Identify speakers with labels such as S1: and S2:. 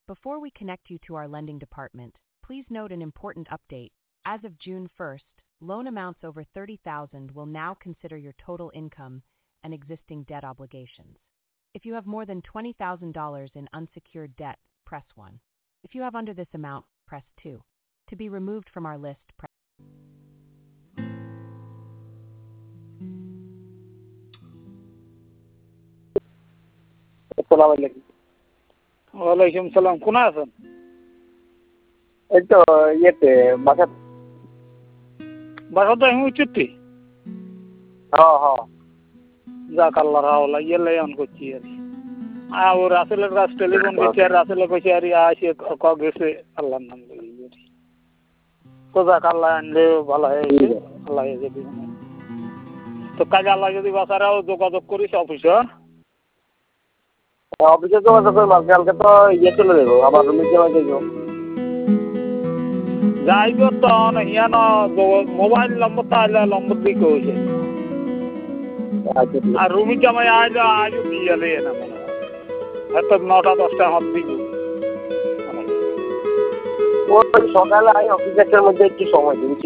S1: Before we connect you to our lending department, please note an important update. As of June 1st, loan amounts over $30,000 will now consider your total income and existing debt obligations. If you have more than $20,000 in unsecured debt, press 1. If you have under this amount, press 2. To be removed from our list, press
S2: আসসালামু আলাইকুম।
S3: ওয়ালাইকুম সালাম। কোনা আছেন?
S2: এই তো ইয়েতে বাসা।
S3: বাসা তো আমি উচিত।
S2: হ্যাঁ হ্যাঁ।
S3: যাক আল্লাহর হাওলা ইয়েলাই অন করছি আর ও রাসেলের কাছ টেলিফোন করছি আর রাসেলে কইছে আর আসে গেছে আল্লাহর নাম লইয়া তো যাক আল্লাহ আনলে ভালো হয়েছে আল্লাহ যদি তো কাজে আল্লাহ যদি বাসারাও যোগাযোগ করিস অফিসে
S2: অফিসে যোগাযোগ করে কালকে তো ইয়ে চলে যাবো আবার রুমে যাওয়া যাইব
S3: যাইব তো ইয়ান মোবাইল নম্বর তাহলে নম্বর দিকে হয়েছে আর রুমি জামাই আইলে আজও দিয়ে না মনে হয় এত 9টা 10টা হাত দিব
S2: ওই সকালে আই অফিস 1টার মধ্যে একটু সময় দিন।